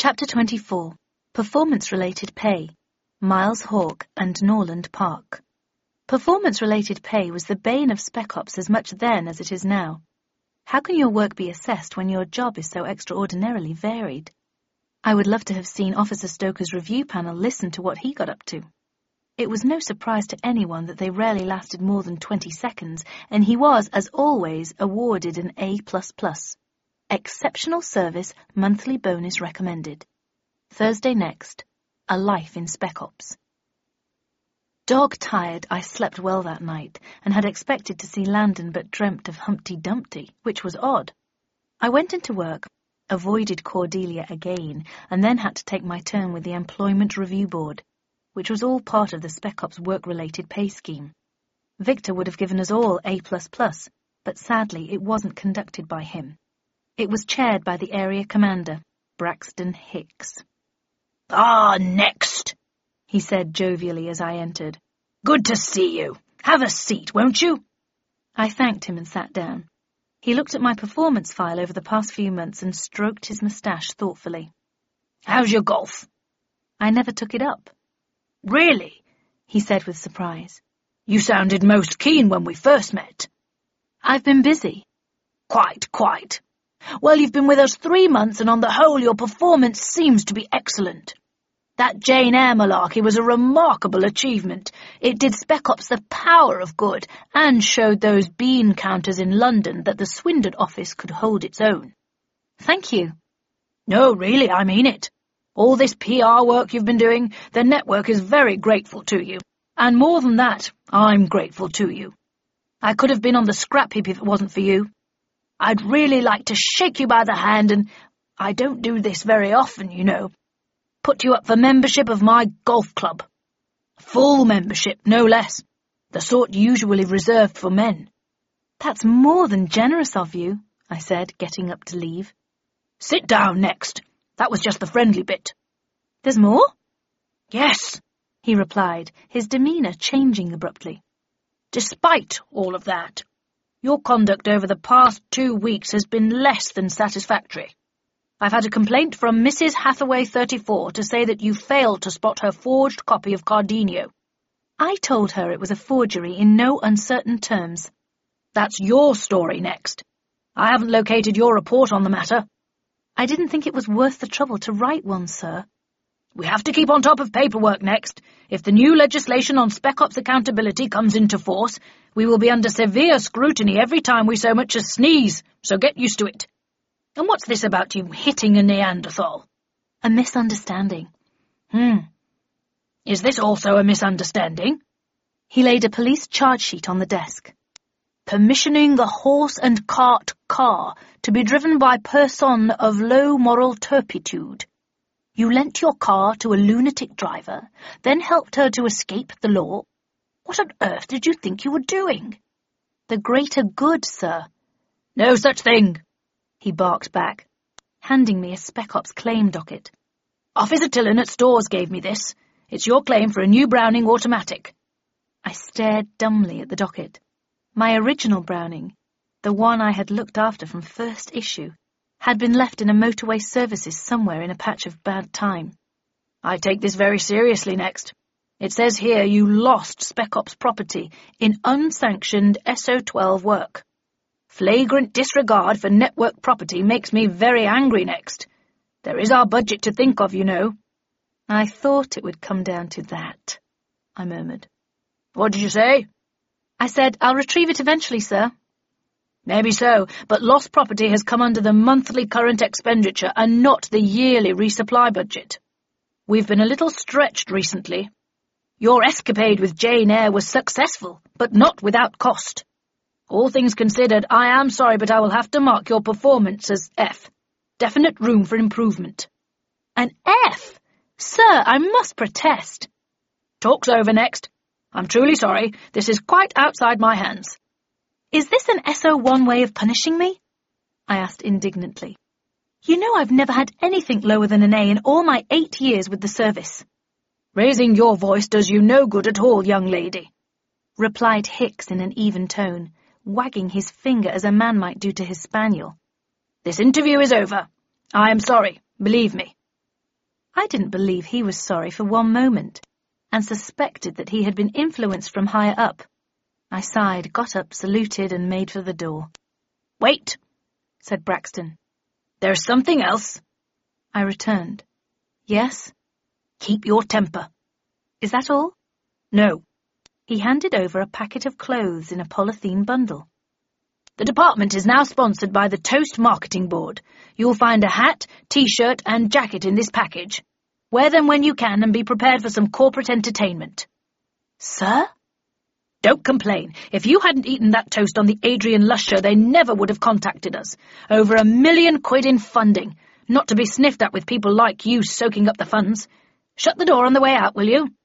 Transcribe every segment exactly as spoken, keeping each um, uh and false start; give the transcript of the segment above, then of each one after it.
Chapter twenty-four. Performance-related pay. Miles Hawke and Norland Park. Performance-related pay was the bane of Spec Ops as much then as it is now. How can your work be assessed when your job is so extraordinarily varied? I would love to have seen Officer Stoker's review panel listen to what he got up to. It was no surprise to anyone that they rarely lasted more than twenty seconds, and he was, as always, awarded an A plus plus. Exceptional service, monthly bonus recommended. Thursday next. A life in Spec Ops. Dog-tired, I slept well that night, and had expected to see Landon but dreamt of Humpty Dumpty, which was odd. I went into work, avoided Cordelia again, and then had to take my turn with the Employment Review Board, which was all part of the Spec Ops work-related pay scheme. Victor would have given us all A plus plus, but sadly it wasn't conducted by him. It was chaired by the area commander, Braxton Hicks. "Ah, next," he said jovially as I entered. "Good to see you. Have a seat, won't you?" I thanked him and sat down. He looked at my performance file over the past few months and stroked his moustache thoughtfully. "How's your golf?" I never took it up. "Really?" he said with surprise. "You sounded most keen when we first met." "I've been busy." "Quite, quite. Well, you've been with us three months, and on the whole your performance seems to be excellent. That Jane Eyre malarkey was a remarkable achievement. It did Spec Ops the power of good, and showed those bean counters in London that the Swindon office could hold its own." "Thank you." "No, really, I mean it. All this P R work you've been doing, the network is very grateful to you. And more than that, I'm grateful to you. I could have been on the scrap heap if it wasn't for you. I'd really like to shake you by the hand and, I don't do this very often, you know, put you up for membership of my golf club. Full membership, no less. The sort usually reserved for men." "That's more than generous of you," I said, getting up to leave. "Sit down next. That was just the friendly bit." "There's more?" "Yes," he replied, his demeanour changing abruptly. "Despite all of that, your conduct over the past two weeks has been less than satisfactory. I've had a complaint from Missus Hathaway thirty-four to say that you failed to spot her forged copy of Cardenio." I told her it was a forgery in no uncertain terms. "That's your story next. I haven't located your report on the matter." "I didn't think it was worth the trouble to write one, sir." "We have to keep on top of paperwork next. If the new legislation on Spec Ops accountability comes into force, we will be under severe scrutiny every time we so much as sneeze, so get used to it. And what's this about you hitting a Neanderthal?" "A misunderstanding." Hmm. Is this also a misunderstanding?" He laid a police charge sheet on the desk. "Permissioning the horse and cart car to be driven by person of low moral turpitude. You lent your car to a lunatic driver, then helped her to escape the law. What on earth did you think you were doing?" "The greater good, sir." "No such thing," he barked back, handing me a Spec Ops claim docket. "Officer Tillon at Stores gave me this. It's your claim for a new Browning automatic." I stared dumbly at the docket. My original Browning, the one I had looked after from first issue, had been left in a motorway services somewhere in a patch of bad time. "I take this very seriously next. It says here you lost Spec Ops property in unsanctioned S O twelve work. Flagrant disregard for network property makes me very angry next. There is our budget to think of, you know." "I thought it would come down to that," I murmured. "What did you say?" "I said, I'll retrieve it eventually, sir." "Maybe so, but lost property has come under the monthly current expenditure and not the yearly resupply budget. We've been a little stretched recently. Your escapade with Jane Eyre was successful, but not without cost. All things considered, I am sorry, but I will have to mark your performance as F. Definite room for improvement." "An F? Sir, I must protest." "Talk's over next. I'm truly sorry. This is quite outside my hands." "Is this an S O one way of punishing me?" I asked indignantly. "You know I've never had anything lower than an A in all my eight years with the service." "Raising your voice does you no good at all, young lady," replied Hicks in an even tone, wagging his finger as a man might do to his spaniel. "This interview is over. I am sorry, believe me. I didn't believe he was sorry for one moment, and suspected that he had been influenced from higher up. I sighed, got up, saluted, and made for the door. "Wait," said Braxton. "There's something else." I returned. Yes? "Keep your temper." Is that all? "No." He handed over a packet of clothes in a polythene bundle. "The department is now sponsored by the Toast Marketing Board. You'll find a hat, T-shirt, and jacket in this package. Wear them when you can and be prepared for some corporate entertainment." Sir? "Don't complain. If you hadn't eaten that toast on the Adrian Lush show, they never would have contacted us. Over a million quid in funding. Not to be sniffed at with people like you soaking up the funds. Shut the door on the way out, will you?"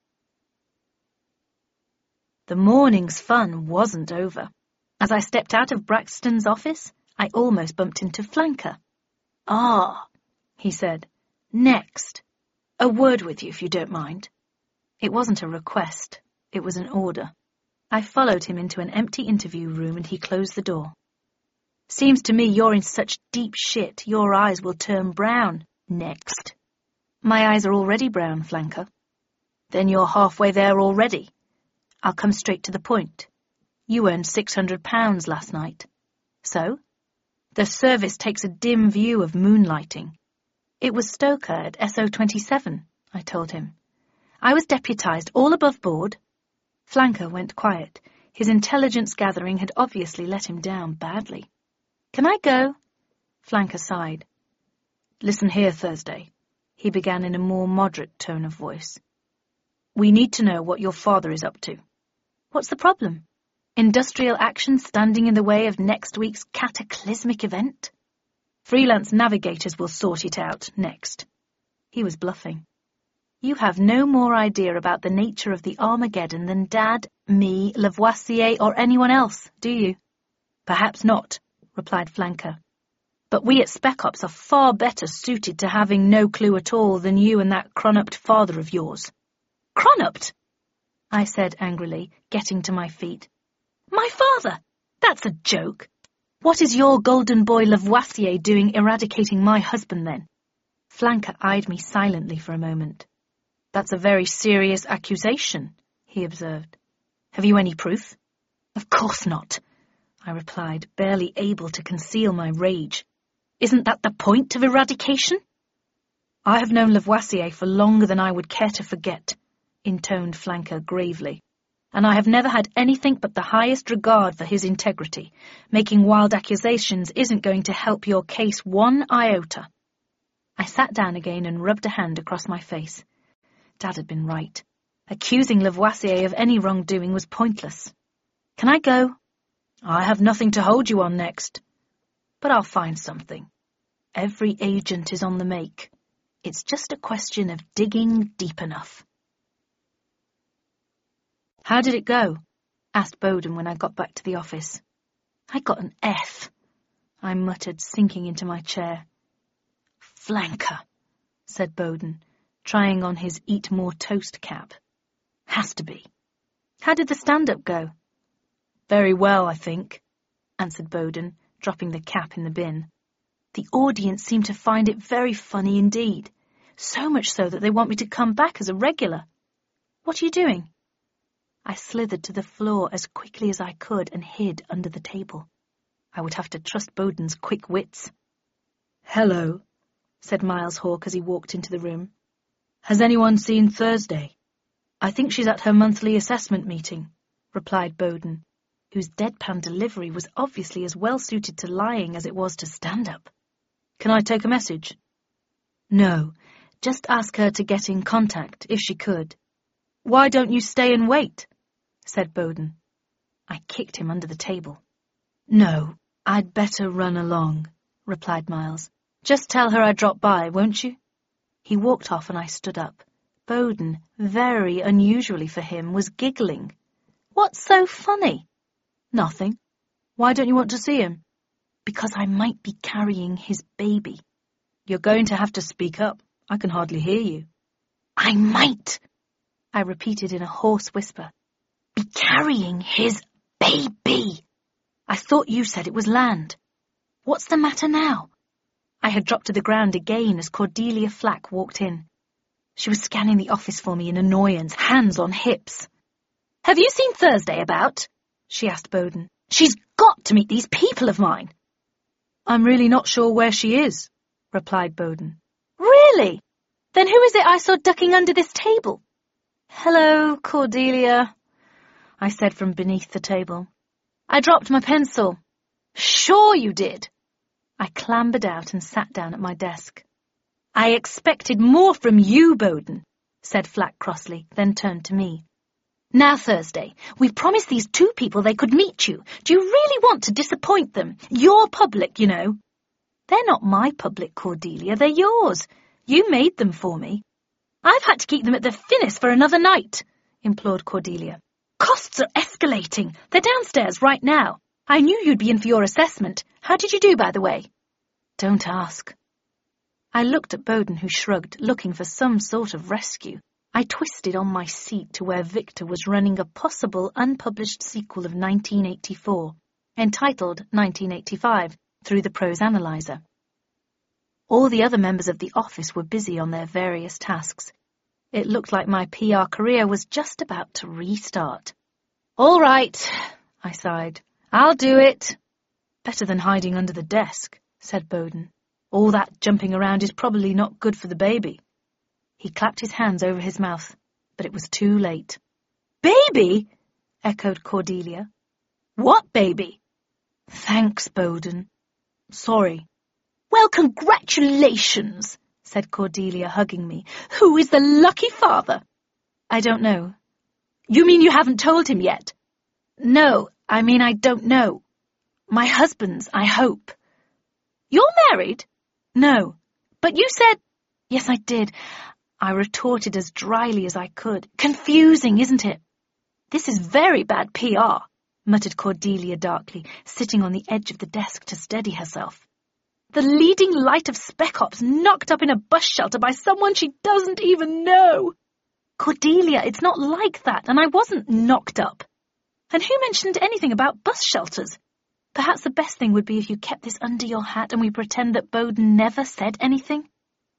The morning's fun wasn't over. As I stepped out of Braxton's office, I almost bumped into Flanker. "Ah," he said. "Next. A word with you, if you don't mind." It wasn't a request. It was an order. I followed him into an empty interview room and he closed the door. "Seems to me you're in such deep shit your eyes will turn brown. Next." "My eyes are already brown, Flanker." "Then you're halfway there already." "I'll come straight to the point. You earned six hundred pounds last night." "So?" "The service takes a dim view of moonlighting." "It was Stoker at S O twenty-seven, I told him. "I was deputised all above board." Flanker went quiet. His intelligence gathering had obviously let him down badly. "Can I go?" Flanker sighed. "Listen here, Thursday," he began in a more moderate tone of voice. "We need to know what your father is up to." "What's the problem? Industrial action standing in the way of next week's cataclysmic event?" "Freelance navigators will sort it out next." He was bluffing. "You have no more idea about the nature of the Armageddon than Dad, me, Lavoisier, or anyone else, do you?" "Perhaps not," replied Flanker. "But we at Spec Ops are far better suited to having no clue at all than you and that Cronnupt father of yours." "Cronnupt?" I said angrily, getting to my feet. "My father? That's a joke. What is your golden boy Lavoisier doing eradicating my husband, then?" Flanker eyed me silently for a moment. "That's a very serious accusation," he observed. "Have you any proof?" "Of course not," I replied, barely able to conceal my rage. "Isn't that the point of eradication?" "I have known Lavoisier for longer than I would care to forget," intoned Flanker gravely, "and I have never had anything but the highest regard for his integrity. Making wild accusations isn't going to help your case one iota." I sat down again and rubbed a hand across my face. Dad had been right. Accusing Lavoisier of any wrongdoing was pointless. "Can I go?" "I have nothing to hold you on next." "But I'll find something. Every agent is on the make. It's just a question of digging deep enough." "How did it go?" asked Bowden when I got back to the office. "I got an F," I muttered, sinking into my chair. "Flanker," said Bowden, trying on his Eat More Toast cap. "Has to be." "How did the stand-up go?" "Very well, I think," answered Bowden, dropping the cap in the bin. "The audience seemed to find it very funny indeed, so much so that they want me to come back as a regular. What are you doing?" I slithered to the floor as quickly as I could and hid under the table. I would have to trust Bowden's quick wits. "Hello," said Miles Hawke as he walked into the room. "Has anyone seen Thursday?" "I think she's at her monthly assessment meeting," replied Bowden, whose deadpan delivery was obviously as well suited to lying as it was to stand-up. "Can I take a message?" "No, just ask her to get in contact, if she could." "Why don't you stay and wait?" said Bowden. I kicked him under the table. "No, I'd better run along," replied Miles. "Just tell her I dropped by, won't you?" He walked off and I stood up. Bowden, very unusually for him, was giggling. "What's so funny?" "Nothing." "Why don't you want to see him?" "Because I might be carrying his baby." "You're going to have to speak up. I can hardly hear you." "I might," I repeated in a hoarse whisper, "be carrying his baby. I thought you said it was land. What's the matter now?" I had dropped to the ground again as Cordelia Flack walked in. She was scanning the office for me in annoyance, hands on hips. "Have you seen Thursday about?" she asked Bowden. "She's got to meet these people of mine." "I'm really not sure where she is," replied Bowden. "Really? Then who is it I saw ducking under this table?" "Hello, Cordelia," I said from beneath the table. "I dropped my pencil." "Sure you did." I clambered out and sat down at my desk. "I expected more from you, Bowden," said Flack crossly, then turned to me. "Now, Thursday, we promised these two people they could meet you. Do you really want to disappoint them? Your public, you know." "They're not my public, Cordelia, they're yours. You made them for me." "I've had to keep them at the Finnis for another night," implored Cordelia. "Costs are escalating. They're downstairs right now. I knew you'd be in for your assessment. How did you do, by the way?" "Don't ask." I looked at Bowden, who shrugged, looking for some sort of rescue. I twisted on my seat to where Victor was running a possible unpublished sequel of nineteen eighty-four, entitled nineteen eighty-five, through the prose analyzer. All the other members of the office were busy on their various tasks. It looked like my P R career was just about to restart. "All right," I sighed. "I'll do it." "Better than hiding under the desk," said Bowden. "All that jumping around is probably not good for the baby." He clapped his hands over his mouth, but it was too late. "Baby?" echoed Cordelia. "What baby?" "Thanks, Bowden. Sorry." "Well, congratulations," said Cordelia, hugging me. "Who is the lucky father?" "I don't know." "You mean you haven't told him yet?" "No, I mean I don't know. My husband's, I hope." "You're married?" "No." "But you said—" "Yes, I did." I retorted as dryly as I could. "Confusing, isn't it?" "This is very bad P R, muttered Cordelia darkly, sitting on the edge of the desk to steady herself. "The leading light of Spec Ops knocked up in a bus shelter by someone she doesn't even know." "Cordelia, it's not like that, and I wasn't knocked up. And who mentioned anything about bus shelters?" "Perhaps the best thing would be if you kept this under your hat and we pretend that Bowden never said anything."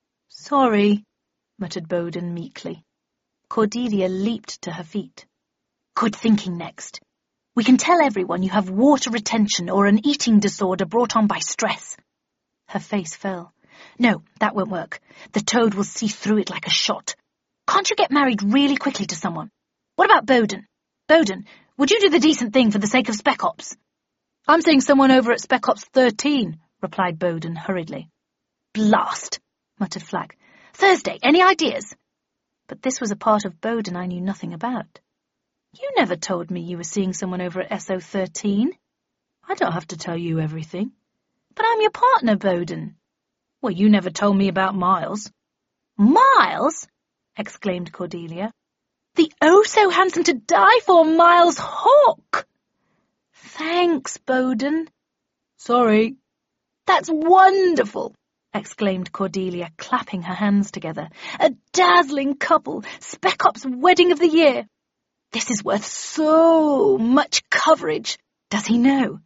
"Sorry," muttered Bowden meekly. Cordelia leaped to her feet. "Good thinking next. We can tell everyone you have water retention or an eating disorder brought on by stress." Her face fell. "No, that won't work. The toad will see through it like a shot. Can't you get married really quickly to someone? What about Bowden? Bowden, would you do the decent thing for the sake of Spec Ops?" "I'm seeing someone over at Spec Ops thirteen, replied Bowden hurriedly. "Blast," muttered Flack. "Thursday, any ideas?" But this was a part of Bowden I knew nothing about. "You never told me you were seeing someone over at S O thirteen. "I don't have to tell you everything." "But I'm your partner, Bowden." "Well, you never told me about Miles." "Miles?" exclaimed Cordelia. "The oh-so-handsome to die for Miles Hawke." "Thanks, Bowden." "Sorry." "That's wonderful," exclaimed Cordelia, clapping her hands together. "A dazzling couple, Spec Ops wedding of the year. This is worth so much coverage. Does he know?"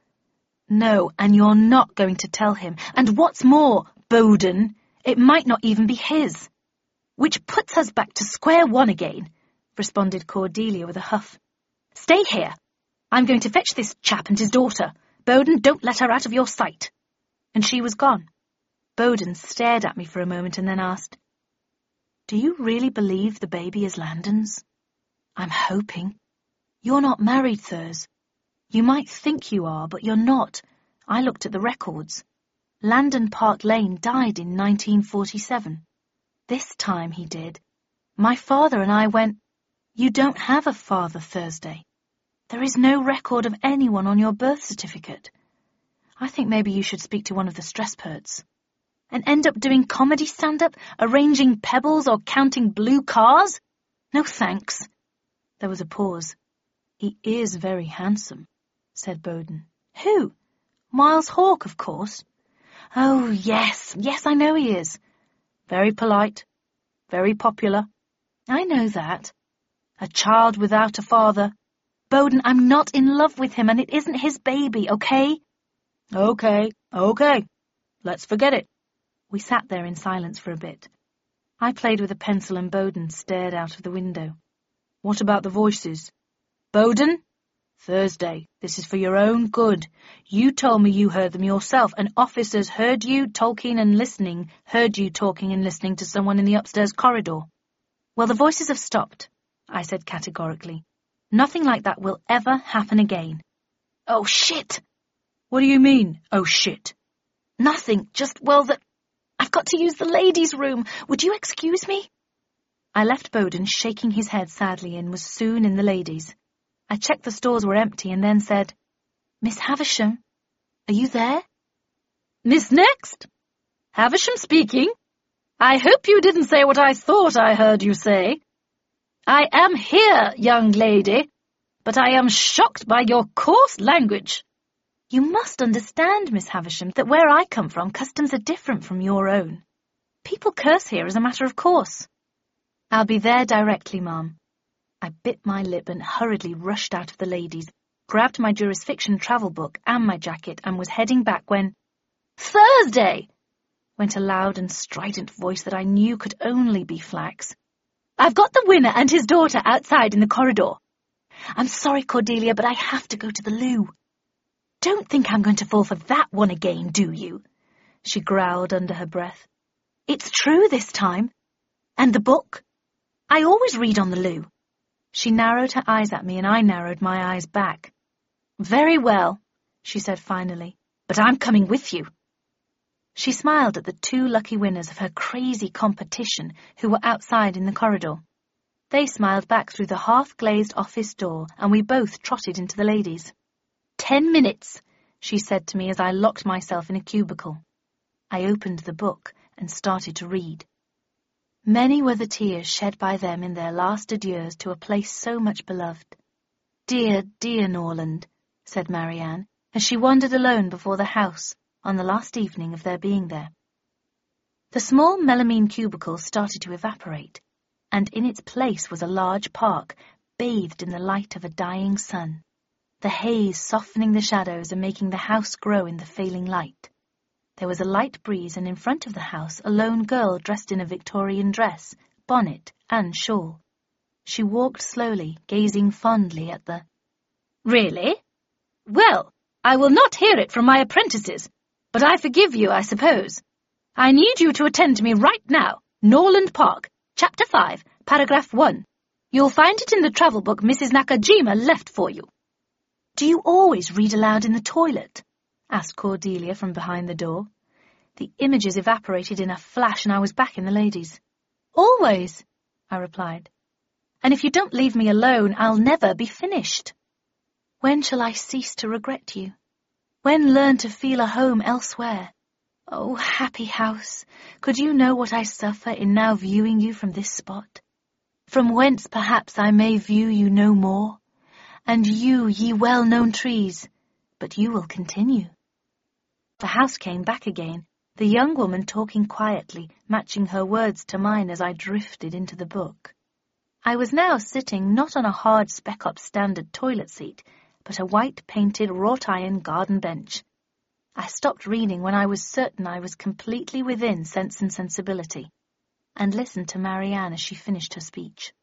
"No, and you're not going to tell him. And what's more, Bowden, it might not even be his." "Which puts us back to square one again," responded Cordelia with a huff. "Stay here. I'm going to fetch this chap and his daughter. Bowden, don't let her out of your sight." And she was gone. Bowden stared at me for a moment and then asked, "Do you really believe the baby is Landon's?" "I'm hoping." "You're not married, Thurs. You might think you are, but you're not. I looked at the records. Landon Park Lane died in nineteen forty-seven. This time he did. My father and I went—" "You don't have a father, Thursday. There is no record of anyone on your birth certificate. I think maybe you should speak to one of the Stresspurts." "And end up doing comedy stand-up, arranging pebbles or counting blue cars? No thanks." There was a pause. "He is very handsome," said Bowden. "Who?" "Miles Hawke, of course." "Oh, yes, yes, I know he is." "Very polite, very popular." "I know that." "A child without a father." "Bowden, I'm not in love with him, and it isn't his baby, okay?" "Okay, okay. Let's forget it." We sat there in silence for a bit. I played with a pencil and Bowden stared out of the window. What about the voices? Bowden? Thursday, this is for your own good. You told me you heard them yourself, and officers heard you talking and listening, heard you talking and listening to someone in the upstairs corridor. Well, the voices have stopped, I said categorically. Nothing like that will ever happen again. Oh, shit! What do you mean, oh, shit? Nothing, just, well, that I've got to use the ladies' room. Would you excuse me? I left Bowden shaking his head sadly and was soon in the ladies'. I checked the stores were empty and then said, Miss Havisham, are you there? Miss Next? Havisham speaking. I hope you didn't say what I thought I heard you say. I am here, young lady, but I am shocked by your coarse language. You must understand, Miss Havisham, that where I come from, customs are different from your own. People curse here as a matter of course. I'll be there directly, ma'am. I bit my lip and hurriedly rushed out of the ladies, grabbed my jurisfiction travel book and my jacket and was heading back when... Thursday! Went a loud and strident voice that I knew could only be Flax. I've got the winner and his daughter outside in the corridor. I'm sorry, Cordelia, but I have to go to the loo. Don't think I'm going to fall for that one again, do you? She growled under her breath. It's true this time. And the book? I always read on the loo. She narrowed her eyes at me and I narrowed my eyes back. Very well, she said finally, but I'm coming with you. She smiled at the two lucky winners of her crazy competition who were outside in the corridor. They smiled back through the half-glazed office door and we both trotted into the ladies. Ten minutes, she said to me as I locked myself in a cubicle. I opened the book and started to read. Many were the tears shed by them in their last adieus to a place so much beloved. Dear, dear Norland, said Marianne, as she wandered alone before the house on the last evening of their being there. The small melamine cubicle started to evaporate, and in its place was a large park, bathed in the light of a dying sun, the haze softening the shadows and making the house grow in the failing light. There was a light breeze, and in front of the house a lone girl dressed in a Victorian dress, bonnet, and shawl. She walked slowly, gazing fondly at the... Really? Well, I will not hear it from my apprentices, but I forgive you, I suppose. I need you to attend to me right now. Norland Park, Chapter five, Paragraph one. You'll find it in the travel book Missus Nakajima left for you. Do you always read aloud in the toilet? Asked Cordelia from behind the door. The images evaporated in a flash and I was back in the ladies. Always, I replied. And if you don't leave me alone, I'll never be finished. When shall I cease to regret you? When learn to feel a home elsewhere? Oh, happy house, could you know what I suffer in now viewing you from this spot? From whence perhaps I may view you no more, and you, ye well-known trees, but you will continue. The house came back again, the young woman talking quietly, matching her words to mine as I drifted into the book. I was now sitting not on a hard spec-up standard toilet seat, but a white-painted wrought-iron garden bench. I stopped reading when I was certain I was completely within Sense and Sensibility, and listened to Marianne as she finished her speech.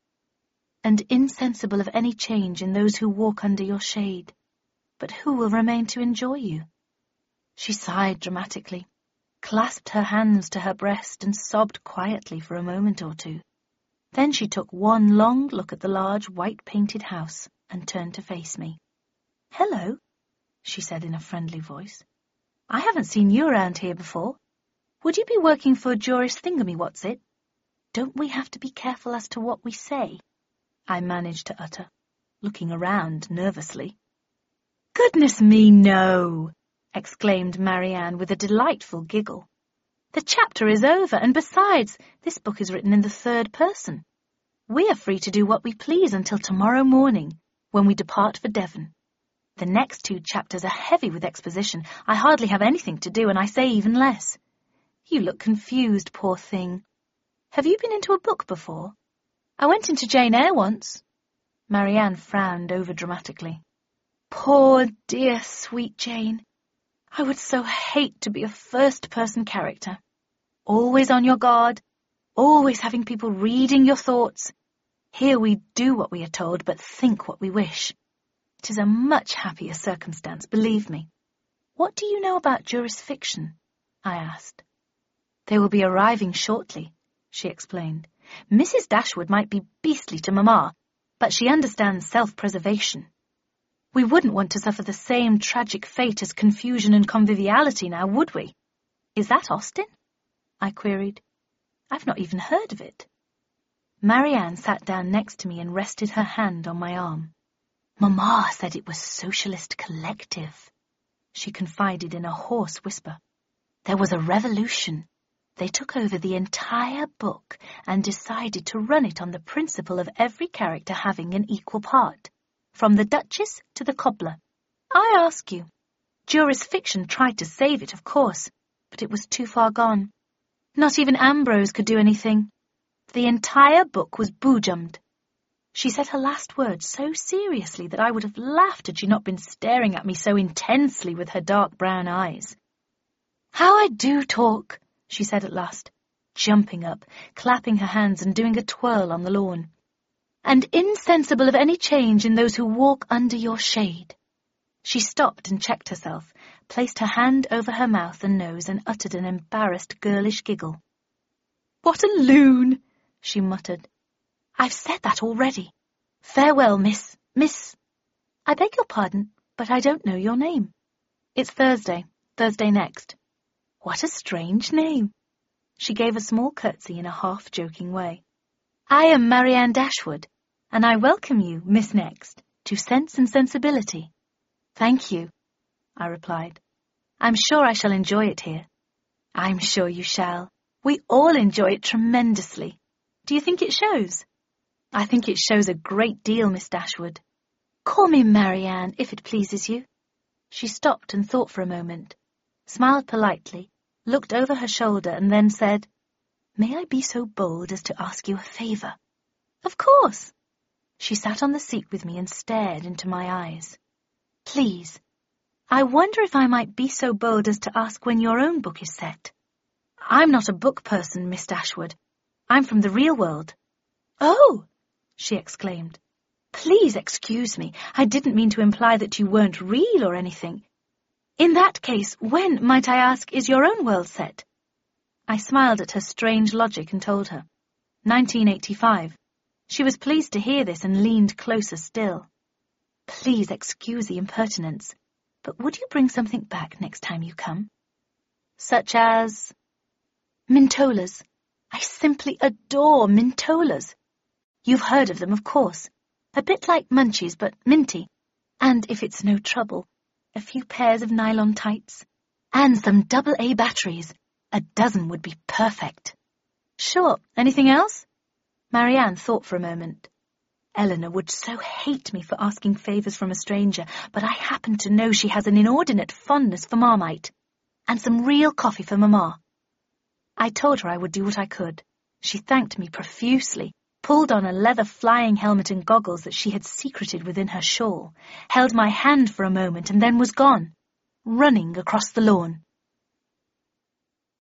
And insensible of any change in those who walk under your shade, but who will remain to enjoy you? She sighed dramatically, clasped her hands to her breast and sobbed quietly for a moment or two. Then she took one long look at the large white-painted house and turned to face me. Hello, she said in a friendly voice. I haven't seen you around here before. Would you be working for Joris Thingamywhatsit? Don't we have to be careful as to what we say? I managed to utter, looking around nervously. Goodness me, no! Exclaimed Marianne with a delightful giggle. The chapter is over, and besides, this book is written in the third person. We are free to do what we please until tomorrow morning, when we depart for Devon. The next two chapters are heavy with exposition. I hardly have anything to do, and I say even less. You look confused, poor thing. Have you been into a book before? I went into Jane Eyre once. Marianne frowned over-dramatically. Poor, dear, sweet Jane. I would so hate to be a first-person character. Always on your guard, always having people reading your thoughts. Here we do what we are told, but think what we wish. It is a much happier circumstance, believe me. What do you know about jurisfiction? I asked. They will be arriving shortly, she explained. Missus Dashwood might be beastly to Mamma, but she understands self-preservation. We wouldn't want to suffer the same tragic fate as Confusion and Conviviality now, would we? Is that Austen? I queried. I've not even heard of it. Marianne sat down next to me and rested her hand on my arm. Mamma said it was Socialist Collective, she confided in a hoarse whisper. There was a revolution. They took over the entire book and decided to run it on the principle of every character having an equal part, from the Duchess to the cobbler. I ask you, jurisfiction tried to save it, of course, but it was too far gone. Not even Ambrose could do anything. The entire book was boojummed. She said her last words so seriously that I would have laughed had she not been staring at me so intensely with her dark brown eyes. How I do talk, she said at last, jumping up, clapping her hands and doing a twirl on the lawn. And insensible of any change in those who walk under your shade. She stopped and checked herself, placed her hand over her mouth and nose and uttered an embarrassed girlish giggle. What a loon, she muttered. I've said that already. Farewell, miss, miss. I beg your pardon, but I don't know your name. It's Thursday, Thursday next. What a strange name. She gave a small curtsy in a half-joking way. I am Marianne Dashwood, and I welcome you, Miss Next, to Sense and Sensibility. Thank you, I replied. I'm sure I shall enjoy it here. I'm sure you shall. We all enjoy it tremendously. Do you think it shows? I think it shows a great deal, Miss Dashwood. Call me Marianne, if it pleases you. She stopped and thought for a moment, smiled politely, looked over her shoulder, and then said, May I be so bold as to ask you a favour? Of course. She sat on the seat with me and stared into my eyes. Please, I wonder if I might be so bold as to ask when your own book is set. I'm not a book person, Miss Dashwood. I'm from the real world. Oh, she exclaimed. Please excuse me. I didn't mean to imply that you weren't real or anything. In that case, when, might I ask, is your own world set? I smiled at her strange logic and told her. nineteen eighty-five. She was pleased to hear this and leaned closer still. Please excuse the impertinence, but would you bring something back next time you come? Such as... Mintolas. I simply adore Mintolas. You've heard of them, of course. A bit like Munchies, but minty. And if it's no trouble, a few pairs of nylon tights. And some double A batteries. A dozen would be perfect. Sure. Anything else? Marianne thought for a moment. Eleanor would so hate me for asking favours from a stranger, but I happen to know she has an inordinate fondness for Marmite. And some real coffee for Mamma. I told her I would do what I could. She thanked me profusely, pulled on a leather flying helmet and goggles that she had secreted within her shawl, held my hand for a moment and then was gone, running across the lawn.